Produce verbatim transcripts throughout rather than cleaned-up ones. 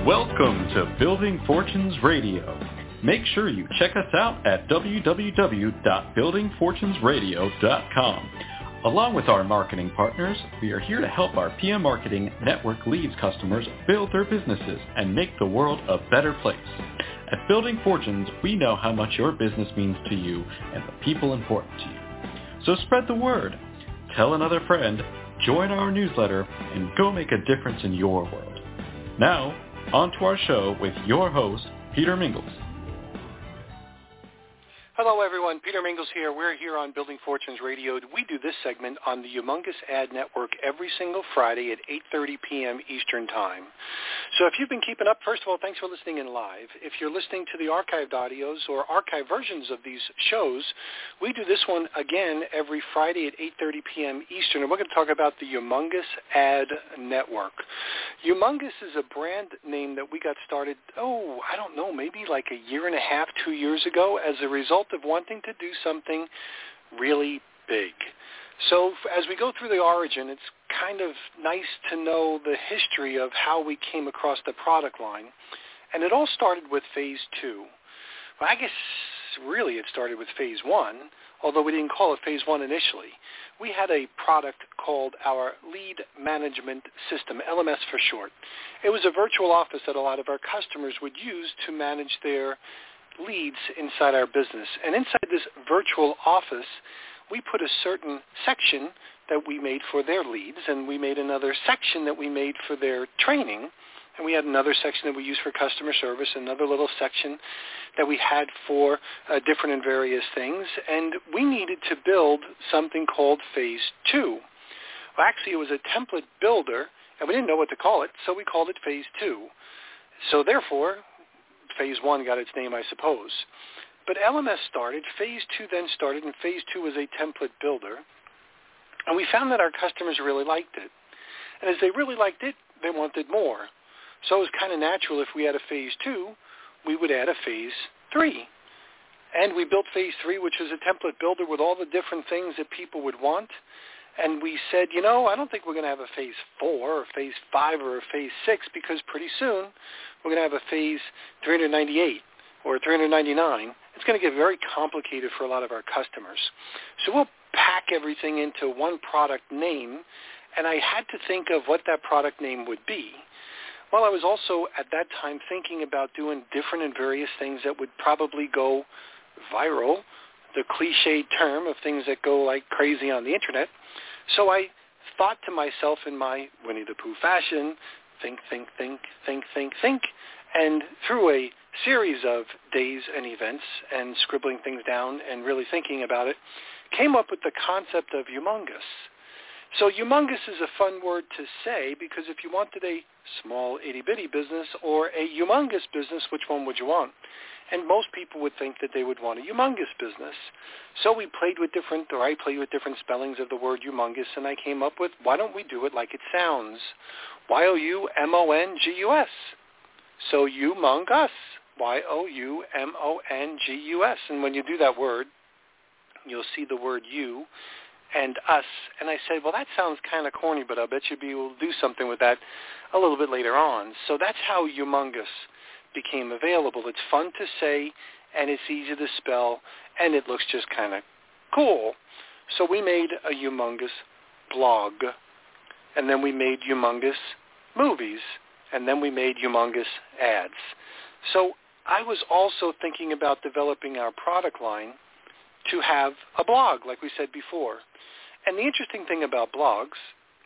Welcome to Building Fortunes Radio. Make sure you check us out at w w w dot building fortunes radio dot com. Along with our marketing partners, we are here to help our P M Marketing Network Leads customers build their businesses and make the world a better place. At Building Fortunes, we know how much your business means to you and the people important to you. So spread the word. Tell another friend, join our newsletter, and go make a difference in your world. Now, on to our show with your host, Peter Mingles. Hello, everyone. Peter Mingles here. We're here on Building Fortunes Radio. We do this segment on the Humongous Ad Network every single Friday at eight thirty p.m. Eastern Time. So if you've been keeping up, first of all, thanks for listening in live. If you're listening to the archived audios or archived versions of these shows, we do this one again every Friday at eight thirty p.m. Eastern, and we're going to talk about the Humongous Ad Network. Humongous is a brand name that we got started, oh, I don't know, maybe like a year and a half, two years ago as a result of wanting to do something really big. So as we go through the origin, it's kind of nice to know the history of how we came across the product line. And it all started with phase two. Well, I guess really it started with phase one, although we didn't call it phase one initially. We had a product called our Lead Management System, L M S for short. It was a virtual office that a lot of our customers would use to manage their leads inside our business. And inside this virtual office, we put a certain section that we made for their leads, and we made another section that we made for their training, and we had another section that we used for customer service, another little section that we had for uh, different and various things, and we needed to build something called phase two. Well, actually, it was a template builder, and we didn't know what to call it, so we called it phase two. So therefore, phase one got its name, I suppose. But L M S started, phase two then started, and phase two was a template builder. And we found that our customers really liked it. And as they really liked it, they wanted more. So it was kind of natural if we had a phase two, we would add a phase three. And we built phase three, which is a template builder with all the different things that people would want. And we said, you know, I don't think we're going to have a phase four or phase five or a phase six because pretty soon we're going to have a phase three ninety-eight or three ninety-nine. It's going to get very complicated for a lot of our customers. So we'll pack everything into one product name, and I had to think of what that product name would be. Well, I was also at that time thinking about doing different and various things that would probably go viral, the cliched term of things that go like crazy on the internet. So I thought to myself in my Winnie the Pooh fashion, think, think, think, think, think, think, and through a series of days and events and scribbling things down and really thinking about it, came up with the concept of humongous. So humongous is a fun word to say because if you wanted a small itty-bitty business or a humongous business, which one would you want? And most people would think that they would want a humongous business. So we played with different, or I played with different spellings of the word humongous, and I came up with, why don't we do it like it sounds? Y O U M O N G U S. So humongous. Y O U M O N G U S. And when you do that word, you'll see the word you and us. And I said, well, that sounds kind of corny, but I bet you'll be able to do something with that a little bit later on. So that's how humongous became available. It's fun to say, and it's easy to spell, and it looks just kind of cool. So we made a humongous blog, and then we made humongous movies, and then we made humongous ads. So I was also thinking about developing our product line to have a blog, like we said before. And the interesting thing about blogs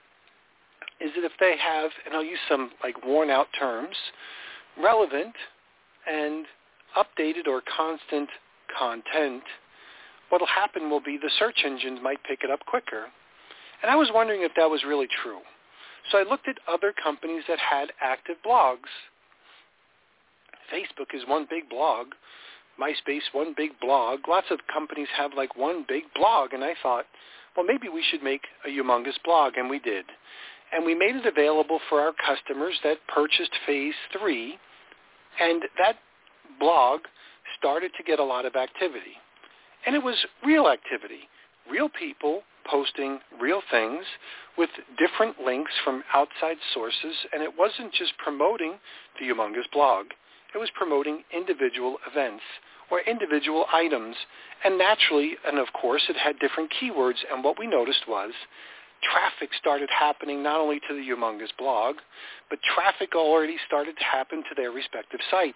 is that if they have, and I'll use some like worn-out terms, relevant and updated or constant content, what will happen will be the search engines might pick it up quicker. And I was wondering if that was really true. So I looked at other companies that had active blogs. Facebook is one big blog. MySpace, one big blog. Lots of companies have like one big blog. And I thought, well, maybe we should make a humongous blog. And we did. And we made it available for our customers that purchased phase three. And that blog started to get a lot of activity. And it was real activity. Real people posting real things with different links from outside sources, and it wasn't just promoting the Humongous blog. It was promoting individual events or individual items, and naturally, and of course, it had different keywords, and what we noticed was traffic started happening not only to the Humongous blog, but traffic already started to happen to their respective sites.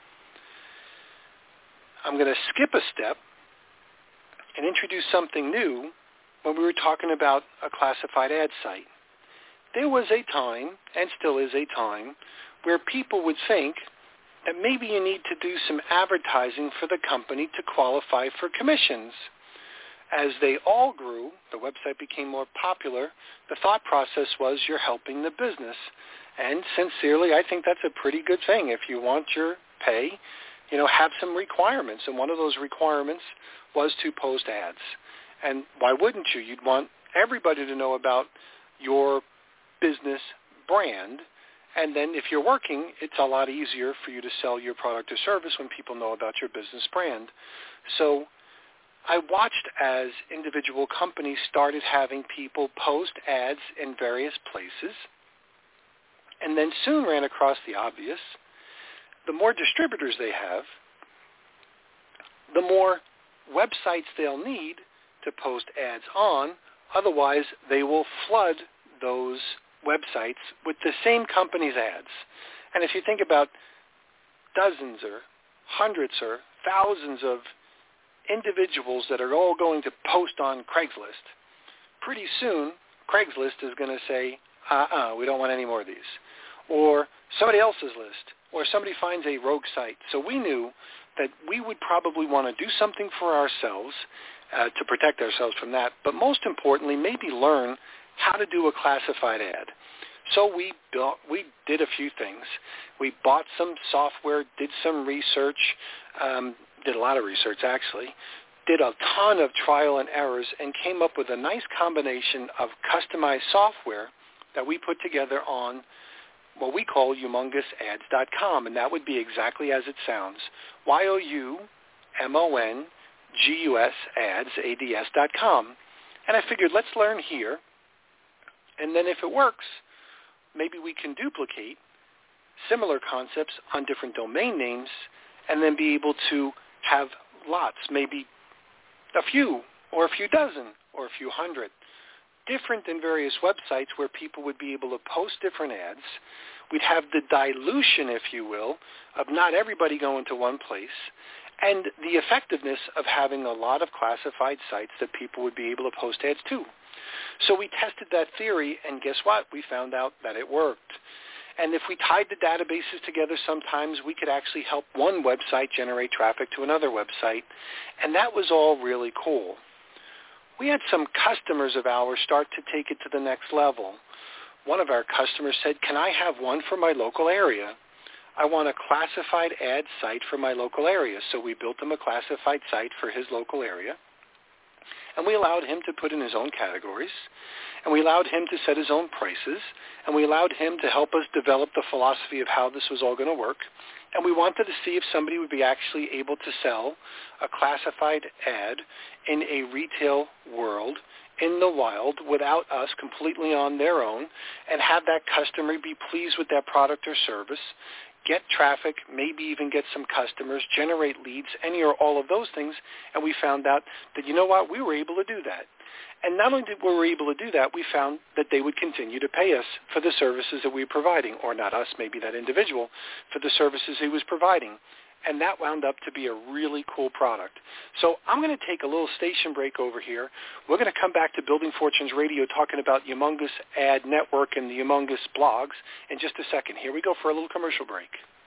I'm going to skip a step and introduce something new when we were talking about a classified ad site. There was a time, and still is a time, where people would think that maybe you need to do some advertising for the company to qualify for commissions. As they all grew, the website became more popular, the thought process was you're helping the business. And sincerely, I think that's a pretty good thing. If you want your pay, you know, have some requirements. And one of those requirements was to post ads. And why wouldn't you? You'd want everybody to know about your business brand. And then if you're working, it's a lot easier for you to sell your product or service when people know about your business brand. So I watched as individual companies started having people post ads in various places, and then soon ran across the obvious. The more distributors they have, the more websites they'll need to post ads on. Otherwise, they will flood those websites with the same company's ads. And if you think about dozens or hundreds or thousands of individuals that are all going to post on Craigslist, pretty soon Craigslist is going to say, uh-uh, we don't want any more of these. Or somebody else's list, or somebody finds a rogue site. So we knew that we would probably want to do something for ourselves uh, to protect ourselves from that, but most importantly, maybe learn how to do a classified ad. So we built, we did a few things. We bought some software, did some research, um, did a lot of research actually, did a ton of trial and errors, and came up with a nice combination of customized software that we put together on what we call humongous ads dot com, and that would be exactly as it sounds, Y O U M O N G U S ads, A D S dot com. And I figured, let's learn here, and then if it works, maybe we can duplicate similar concepts on different domain names and then be able to have lots, maybe a few or a few dozen or a few hundred, different in various websites where people would be able to post different ads. We'd have the dilution, if you will, of not everybody going to one place, and the effectiveness of having a lot of classified sites that people would be able to post ads to. So we tested that theory, and guess what? We found out that it worked. And if we tied the databases together, sometimes we could actually help one website generate traffic to another website, and that was all really cool. We had some customers of ours start to take it to the next level. One of our customers said, can I have one for my local area? I want a classified ad site for my local area. So we built him a classified site for his local area. And we allowed him to put in his own categories, and we allowed him to set his own prices, and we allowed him to help us develop the philosophy of how this was all going to work. And we wanted to see if somebody would be actually able to sell a classified ad in a retail world in the wild without us, completely on their own, and have that customer be pleased with that product or service, get traffic, maybe even get some customers, generate leads, any or all of those things. And we found out that, you know what, we were able to do that. And not only did we were able to do that, we found that they would continue to pay us for the services that we were providing, or not us, maybe that individual, for the services he was providing. And that wound up to be a really cool product. So I'm going to take a little station break over here. We're going to come back to Building Fortunes Radio talking about Humongous Ad Network and the Humongous blogs in just a second. Here we go for a little commercial break.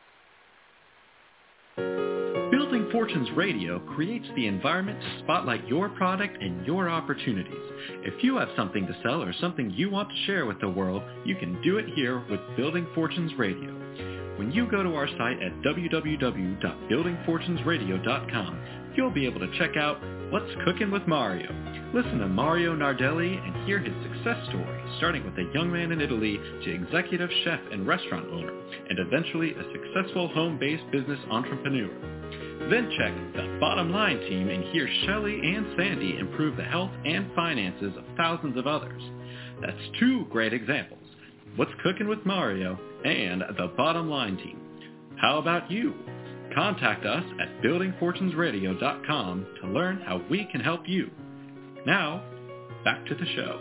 Building Fortunes Radio creates the environment to spotlight your product and your opportunities. If you have something to sell or something you want to share with the world, you can do it here with Building Fortunes Radio. When you go to our site at w w w dot building fortunes radio dot com, you'll be able to check out What's Cooking with Mario. Listen to Mario Nardelli and hear his success story, starting with a young man in Italy to executive chef and restaurant owner, and eventually a successful home-based business entrepreneur. Then check the Bottom Line team and hear Shelley and Sandy improve the health and finances of thousands of others. That's two great examples. What's Cooking with Mario and the Bottom Line team. How about you? Contact us at building fortunes radio dot com to learn how we can help you. Now, back to the show.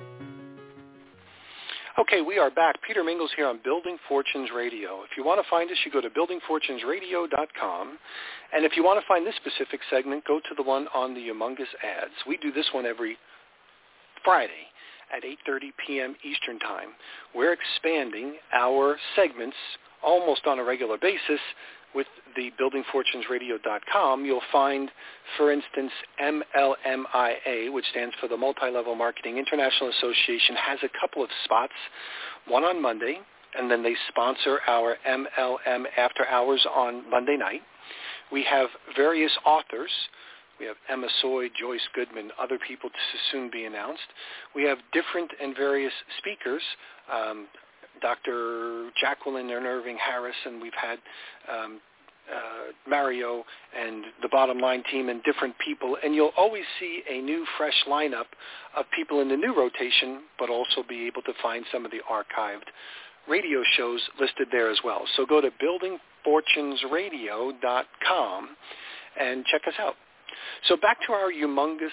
Okay, we are back. Peter Mingles here on Building Fortunes Radio. If you want to find us, you go to building fortunes radio dot com. And if you want to find this specific segment, go to the one on the Humongous Ads. We do this one every Friday at eight thirty p.m. Eastern Time. We're expanding our segments almost on a regular basis with the building fortunes radio dot com. You'll find, for instance, M L M I A, which stands for the Multi-Level Marketing International Association, has a couple of spots, one on Monday, and then they sponsor our M L M After Hours on Monday night. We have various authors. We have Emma Soy, Joyce Goodman, other people to soon be announced. We have different and various speakers, um, Doctor Jacqueline and Irving Harris, and we've had um, uh, Mario and the Bottom Line team and different people. And you'll always see a new, fresh lineup of people in the new rotation, but also be able to find some of the archived radio shows listed there as well. So go to building fortunes radio dot com and check us out. So back to our Humongous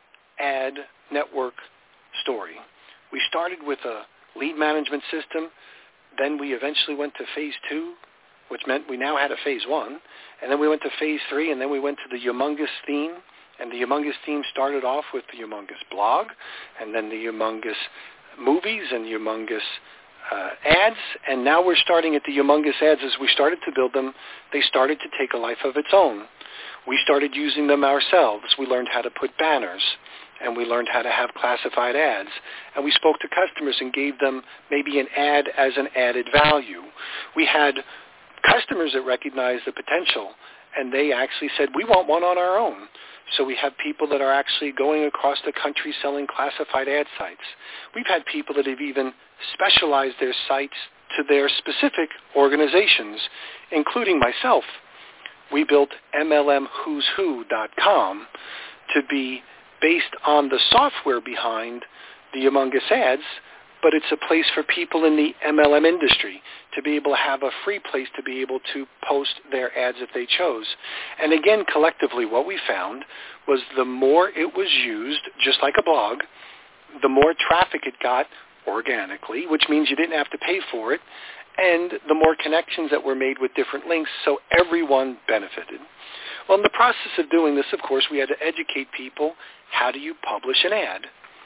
Ad Network story. We started with a lead management system. Then we eventually went to phase two, which meant we now had a phase one. And then we went to phase three, and then we went to the Humongous theme. And the Humongous theme started off with the Humongous blog, and then the Humongous movies and Humongous uh, ads. And now we're starting at the Humongous ads. As we started to build them, they started to take a life of its own. We started using them ourselves. We learned how to put banners, and we learned how to have classified ads. And we spoke to customers and gave them maybe an ad as an added value. We had customers that recognized the potential, and they actually said, we want one on our own. So we have people that are actually going across the country selling classified ad sites. We've had people that have even specialized their sites to their specific organizations, including myself. We built M L M who's who dot com to be based on the software behind the Humongous Ads, but it's a place for people in the M L M industry to be able to have a free place to be able to post their ads if they chose. And again, collectively, what we found was the more it was used, just like a blog, the more traffic it got organically, which means you didn't have to pay for it, and the more connections that were made with different links, so everyone benefited. Well, in the process of doing this, of course, we had to educate people. How do you publish an ad?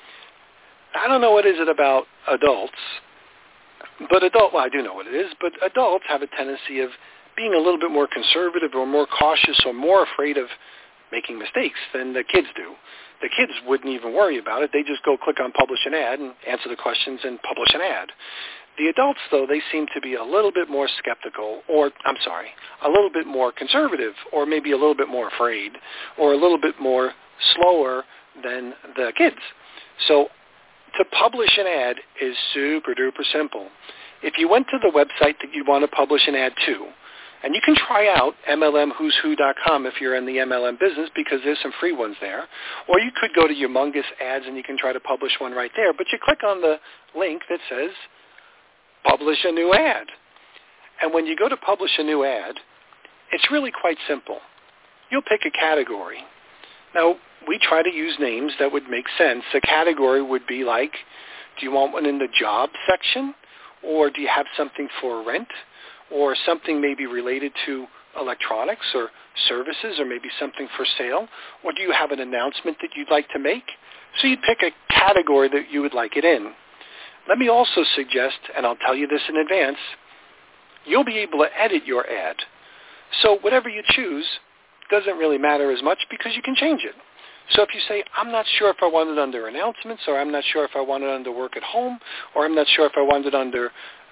I don't know what is it about adults, but adult, well, I do know what it is, but adults have a tendency of being a little bit more conservative or more cautious or more afraid of making mistakes than the kids do. The kids wouldn't even worry about it. They just go click on publish an ad and answer the questions and publish an ad. The adults, though, they seem to be a little bit more skeptical, or, I'm sorry, a little bit more conservative, or maybe a little bit more afraid, or a little bit more slower than the kids. So to publish an ad is super duper simple. If you went to the website that you want to publish an ad to, and you can try out M L M who's who dot com if you're in the M L M business, because there's some free ones there. Or you could go to Humongous Ads and you can try to publish one right there. But you click on the link that says publish a new ad. And when you go to publish a new ad, it's really quite simple. You'll pick a category. Now, we try to use names that would make sense. A category would be like, do you want one in the job section? Or do you have something for rent? Or something maybe related to electronics or services, or maybe something for sale? Or do you have an announcement that you'd like to make? So you'd pick a category that you would like it in. Let me also suggest, and I'll tell you this in advance, you'll be able to edit your ad. So whatever you choose doesn't really matter as much because you can change it. So if you say, I'm not sure if I want it under announcements, or I'm not sure if I want it under work at home, or I'm not sure if I want it under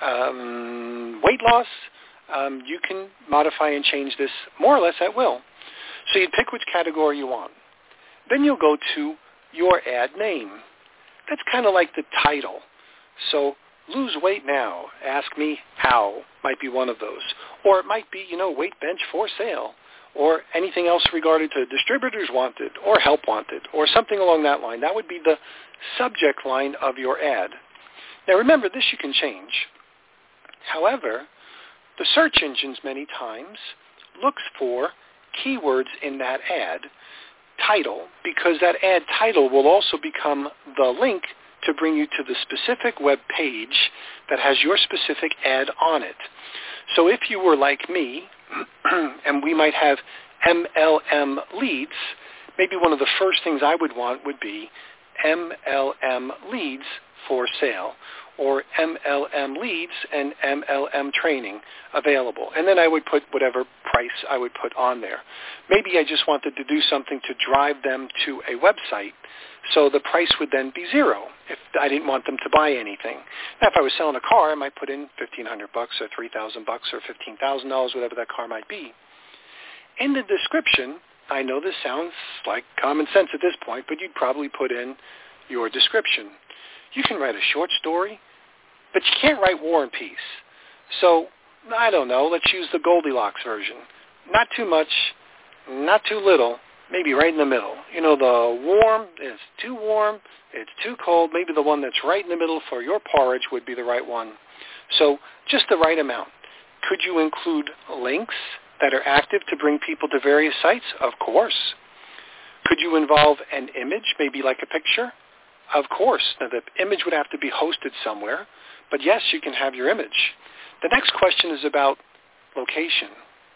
um, weight loss, um, you can modify and change this more or less at will. So you pick which category you want. Then you'll go to your ad name. That's kind of like the title. So lose weight now, ask me how might be one of those. Or it might be, you know, weight bench for sale. or anything else regarding to distributors wanted or help wanted or something along that line. That would be the subject line of your ad. Now remember, this you can change. However, the search engines many times looks for keywords in that ad title, because that ad title will also become the link to bring you to the specific web page that has your specific ad on it. So if you were like me, and we might have M L M leads, maybe one of the first things I would want would be M L M leads for sale, or M L M leads and M L M training available. And then I would put whatever price I would put on there. Maybe I just wanted to do something to drive them to a website, so the price would then be zero if I didn't want them to buy anything. Now, if I was selling a car, I might put in fifteen hundred bucks or three thousand bucks or fifteen thousand dollars, whatever that car might be. In the description, I know this sounds like common sense at this point, but you'd probably put in your description. You can write a short story, but you can't write War and Peace. So, I don't know, let's use the Goldilocks version. Not too much, not too little, maybe right in the middle. You know, the warm is too warm, it's too cold. Maybe the one that's right in the middle for your porridge would be the right one. So just the right amount. Could you include links that are active to bring people to various sites? Of course. Could you involve an image, maybe like a picture? Of course. Now, the image would have to be hosted somewhere, but yes, you can have your image. The next question is about location.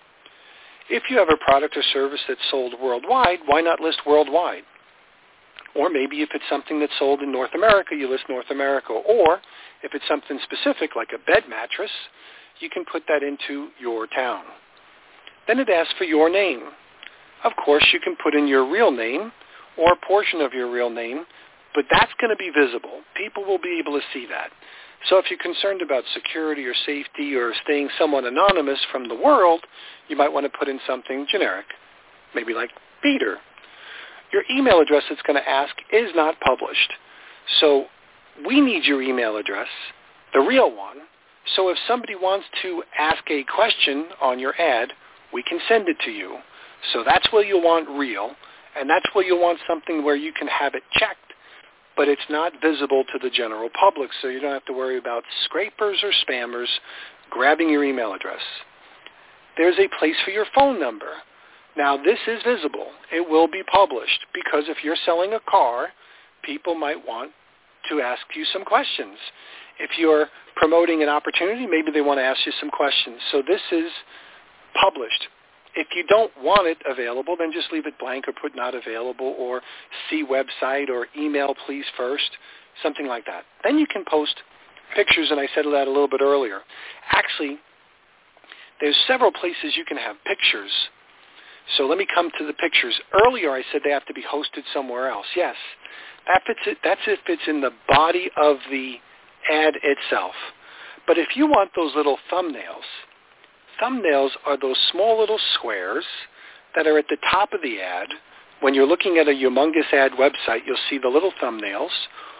If you have a product or service that's sold worldwide, why not list worldwide? Or maybe if it's something that's sold in North America, you list North America. Or if it's something specific like a bed mattress, you can put that into your town. Then it asks for your name. Of course, you can put in your real name or a portion of your real name, but that's going to be visible. People will be able to see that. So if you're concerned about security or safety or staying somewhat anonymous from the world, you might want to put in something generic, maybe like Peter. Your email address it's going to ask is not published. So we need your email address, the real one. So if somebody wants to ask a question on your ad, we can send it to you. So that's where you'll want real, and that's where you'll want something where you can have it checked, but it's not visible to the general public, so you don't have to worry about scrapers or spammers grabbing your email address. There's a place for your phone number. Now, this is visible. It will be published, because if you're selling a car, people might want to ask you some questions. If you're promoting an opportunity, maybe they want to ask you some questions. So this is published. If you don't want it available, then just leave it blank or put not available or see website or email please first, something like that. Then you can post pictures, and I said that a little bit earlier. Actually, there's several places you can have pictures. So let me come to the pictures. Earlier I said they have to be hosted somewhere else. Yes, that fits it, that's if it's in the body of the ad itself. But if you want those little thumbnails, thumbnails are those small little squares that are at the top of the ad. When you're looking at a Humongous Ad website, you'll see the little thumbnails.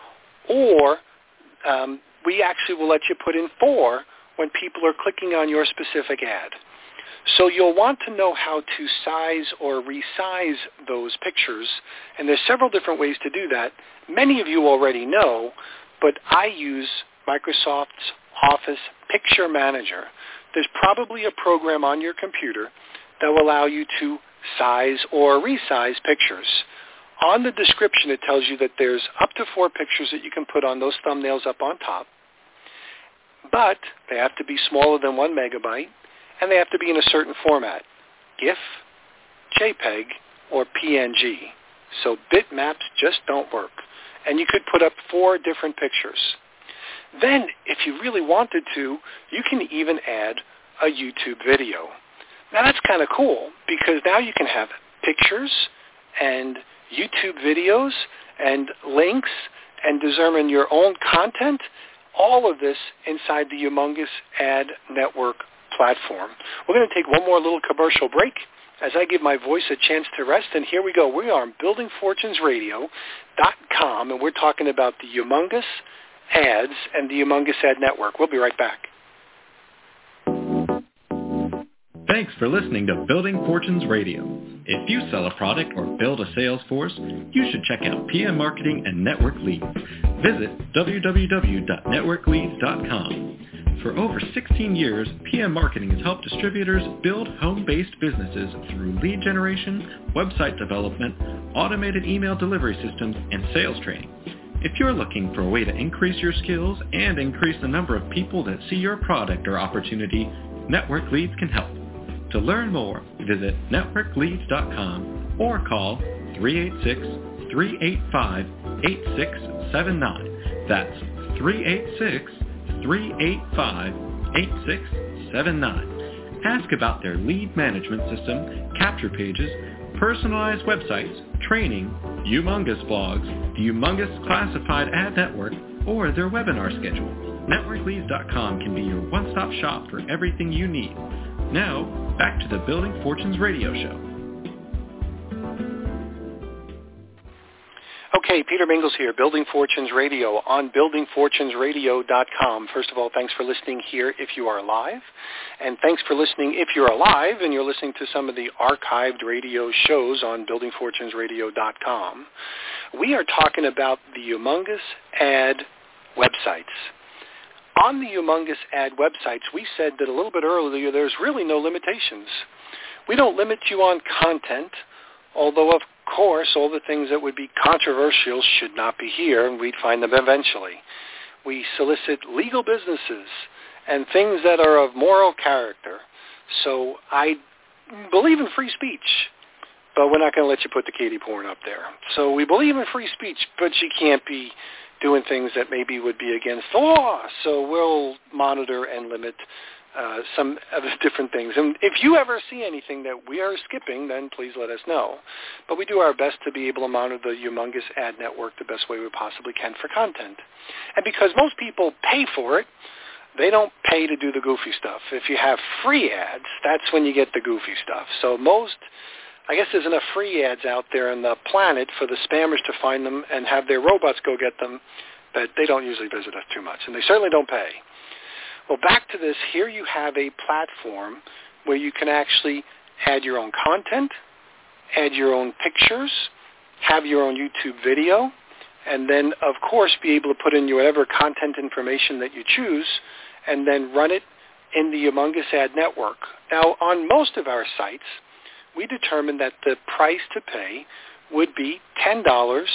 Or um, we actually will let you put in four when people are clicking on your specific ad. So you'll want to know how to size or resize those pictures. And there's several different ways to do that. Many of you already know, but I use Microsoft's Office Picture Manager. There's probably a program on your computer that will allow you to size or resize pictures. On the description, it tells you that there's up to four pictures that you can put on those thumbnails up on top, but they have to be smaller than one megabyte, and they have to be in a certain format, GIF, JPEG, or P N G. So bitmaps just don't work. And you could put up four different pictures. Then, if you really wanted to, you can even add a YouTube video. Now, that's kind of cool, because now you can have pictures and YouTube videos and links and determine your own content, all of this inside the Humongous Ad Network platform. We're going to take one more little commercial break as I give my voice a chance to rest, and here we go. We are on building fortunes radio dot com, and we're talking about the Humongous Ads and the Humongous Ad Network. We'll be right back. Thanks for listening to Building Fortunes Radio. If you sell a product or build a sales force, you should check out P M Marketing and Network Leads. Visit w w w dot network leads dot com. For over sixteen years, P M Marketing has helped distributors build home-based businesses through lead generation, website development, automated email delivery systems, and sales training. If you're looking for a way to increase your skills and increase the number of people that see your product or opportunity, Network Leads can help. To learn more, visit network leads dot com or call three eight six, three eight five, eight six seven nine. That's three eight six, three eight five, eight six seven nine. Ask about their lead management system, capture pages, personalized websites, training, Humongous blogs, the Humongous Classified Ad Network, or their webinar schedule. network leads dot com can be your one-stop shop for everything you need. Now, back to the Building Fortunes Radio Show. Okay, Peter Mingles here, Building Fortunes Radio on building fortunes radio dot com. First of all, thanks for listening here if you are live. And thanks for listening if you're alive and you're listening to some of the archived radio shows on building fortunes radio dot com. We are talking about the Humongous Ad websites. On the Humongous Ad websites, we said that a little bit earlier there's really no limitations. We don't limit you on content, although of course all the things that would be controversial should not be here, and we'd find them eventually. We solicit legal businesses and things that are of moral character. So I believe in free speech, but we're not going to let you put the kiddie porn up there. So we believe in free speech, but you can't be doing things that maybe would be against the law. So we'll monitor and limit uh, some of the different things. And if you ever see anything that we are skipping, then please let us know. But we do our best to be able to monitor the Humongous Ad Network the best way we possibly can for content. And because most people pay for it, they don't pay to do the goofy stuff. If you have free ads, that's when you get the goofy stuff. So most, I guess there's enough free ads out there on the planet for the spammers to find them and have their robots go get them, but they don't usually visit us too much, and they certainly don't pay. Well, back to this, here you have a platform where you can actually add your own content, add your own pictures, have your own YouTube video, and then, of course, be able to put in your whatever content information that you choose, and then run it in the Humongous Ad Network. Now, on most of our sites, we determined that the price to pay would be ten dollars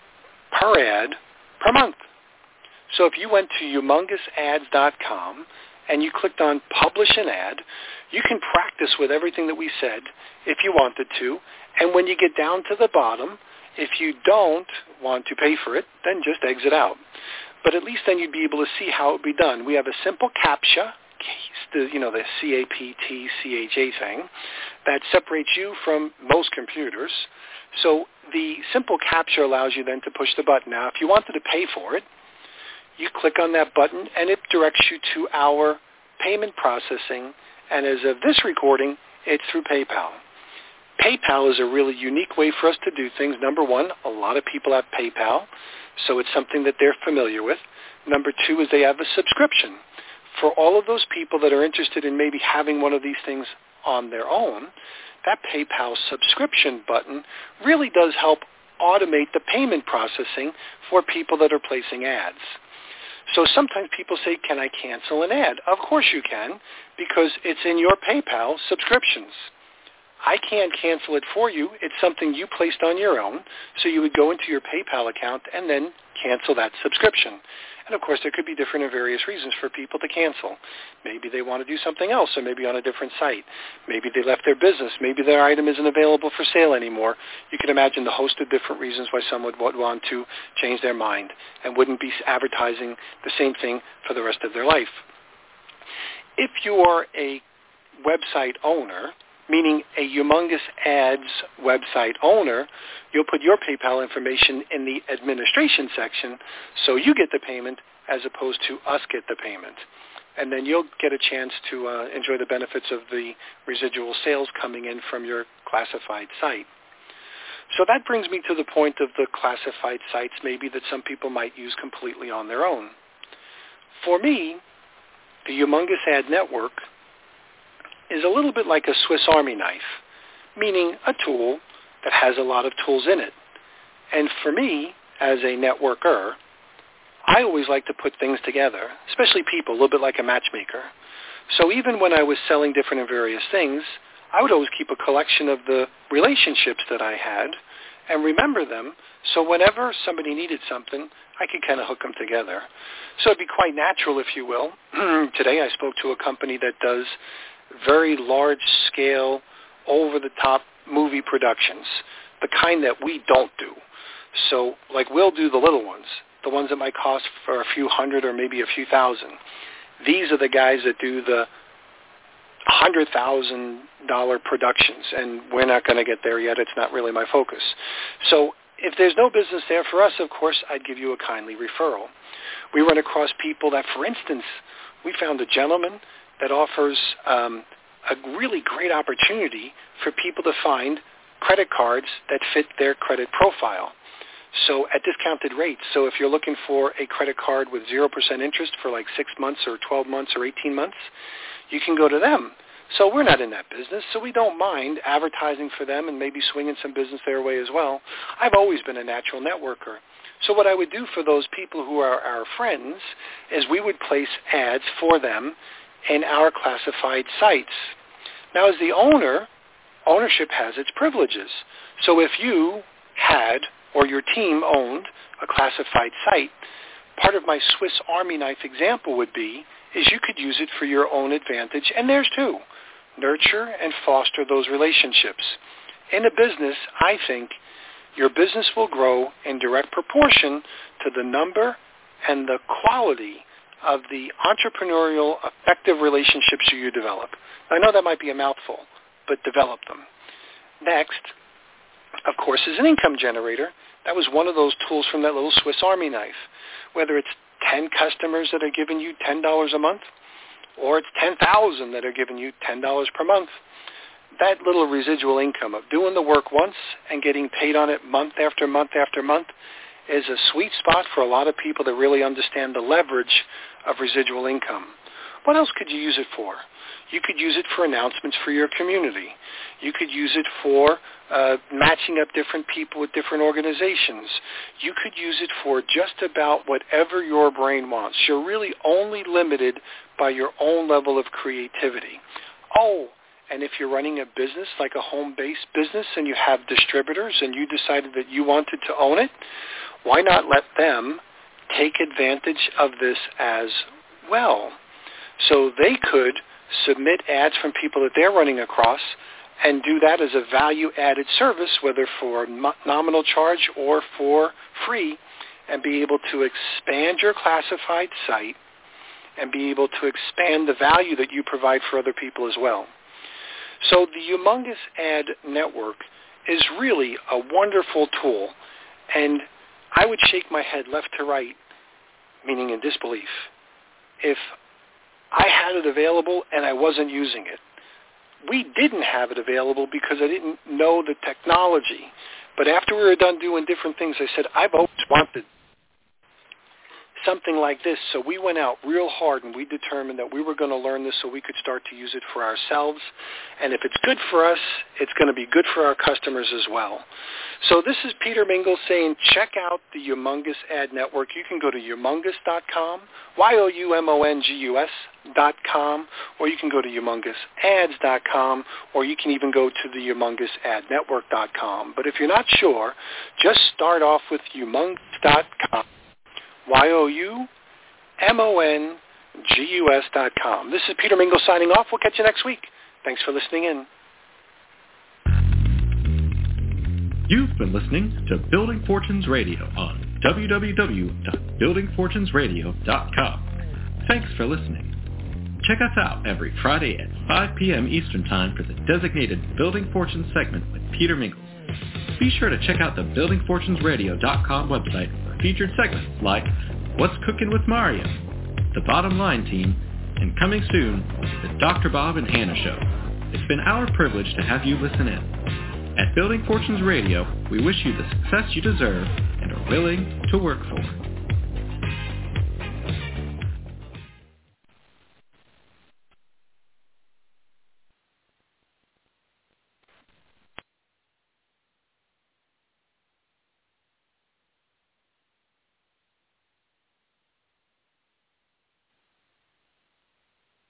per ad per month. So if you went to humongous ads dot com and you clicked on Publish an Ad, you can practice with everything that we said if you wanted to. And when you get down to the bottom, if you don't want to pay for it, then just exit out. But at least then you'd be able to see how it would be done. We have a simple CAPTCHA, the, you know, the C A P T C H A thing, that separates you from most computers. So the simple CAPTCHA allows you then to push the button. Now, if you wanted to pay for it, you click on that button, and it directs you to our payment processing. And as of this recording, it's through PayPal. PayPal is a really unique way for us to do things. Number one, a lot of people have PayPal, so it's something that they're familiar with. Number two is they have a subscription. For all of those people that are interested in maybe having one of these things on their own, that PayPal subscription button really does help automate the payment processing for people that are placing ads. So sometimes people say, can I cancel an ad? Of course you can, because it's in your PayPal subscriptions. I can't cancel it for you. It's something you placed on your own. So you would go into your PayPal account and then cancel that subscription. And of course, there could be different and various reasons for people to cancel. Maybe they want to do something else, or maybe on a different site. Maybe they left their business. Maybe their item isn't available for sale anymore. You can imagine the host of different reasons why someone would want to change their mind and wouldn't be advertising the same thing for the rest of their life. If you are a website owner, meaning a Humongous Ads website owner, you'll put your PayPal information in the administration section so you get the payment as opposed to us get the payment. And then you'll get a chance to uh, enjoy the benefits of the residual sales coming in from your classified site. So that brings me to the point of the classified sites maybe that some people might use completely on their own. For me, the Humongous Ad Network is a little bit like a Swiss Army knife, meaning a tool that has a lot of tools in it. And for me, as a networker, I always like to put things together, especially people, a little bit like a matchmaker. So even when I was selling different and various things, I would always keep a collection of the relationships that I had and remember them, so whenever somebody needed something, I could kind of hook them together. So it'd be quite natural, if you will. Today I spoke to a company that does very large-scale, over-the-top movie productions, the kind that we don't do. So, like, we'll do the little ones, the ones that might cost for a few hundred or maybe a few thousand. These are the guys that do the one hundred thousand dollars productions, and we're not going to get there yet. It's not really my focus. So if there's no business there for us, of course, I'd give you a kindly referral. We run across people that, for instance, we found a gentleman that offers um, a really great opportunity for people to find credit cards that fit their credit profile. So at discounted rates. So if you're looking for a credit card with zero percent interest for like six months or twelve months or eighteen months, you can go to them. So we're not in that business, so we don't mind advertising for them and maybe swinging some business their way as well. I've always been a natural networker. So what I would do for those people who are our friends is we would place ads for them in our classified sites. Now, as the owner, ownership has its privileges. So if you had or your team owned a classified site, part of my Swiss Army knife example would be is you could use it for your own advantage, and there's two. Nurture and foster those relationships. In a business, I think your business will grow in direct proportion to the number and the quality of the entrepreneurial, effective relationships you develop. I know that might be a mouthful, but develop them. Next, of course, is an income generator. That was one of those tools from that little Swiss Army knife. Whether it's ten customers that are giving you ten dollars a month, or it's ten thousand that are giving you ten dollars per month, that little residual income of doing the work once and getting paid on it month after month after month is a sweet spot for a lot of people that really understand the leverage of residual income. What else could you use it for? You could use it for announcements for your community. You could use it for uh, matching up different people with different organizations. You could use it for just about whatever your brain wants. You're really only limited by your own level of creativity. Oh, and if you're running a business like a home-based business and you have distributors and you decided that you wanted to own it, why not let them take advantage of this as well? So they could submit ads from people that they're running across and do that as a value-added service, whether for nominal charge or for free, and be able to expand your classified site and be able to expand the value that you provide for other people as well. So the Humongous Ad Network is really a wonderful tool, and I would shake my head left to right, meaning in disbelief, if I had it available and I wasn't using it. We didn't have it available because I didn't know the technology. But after we were done doing different things, I said, I've always wanted something like this. So we went out real hard and we determined that we were going to learn this so we could start to use it for ourselves. And if it's good for us, it's going to be good for our customers as well. So this is Peter Mingles saying check out the Humongous Ad Network. You can go to humongous dot com, Y O U M O N G U S dot com, or you can go to humongous ads dot com, or you can even go to the humongous ad network dot com. But if you're not sure, just start off with humongous dot com. Y O U M O N G U S dot com. This is Peter Mingles signing off. We'll catch you next week. Thanks for listening in. You've been listening to Building Fortunes Radio on w w w dot building fortunes radio dot com. Thanks for listening. Check us out every Friday at five p.m. Eastern Time for the designated Building Fortunes segment with Peter Mingles. Be sure to check out the building fortunes radio dot com website for featured segments like What's Cooking with Mario, The Bottom Line Team, and coming soon, the Doctor Bob and Hannah Show. It's been our privilege to have you listen in. At Building Fortunes Radio, we wish you the success you deserve and are willing to work for.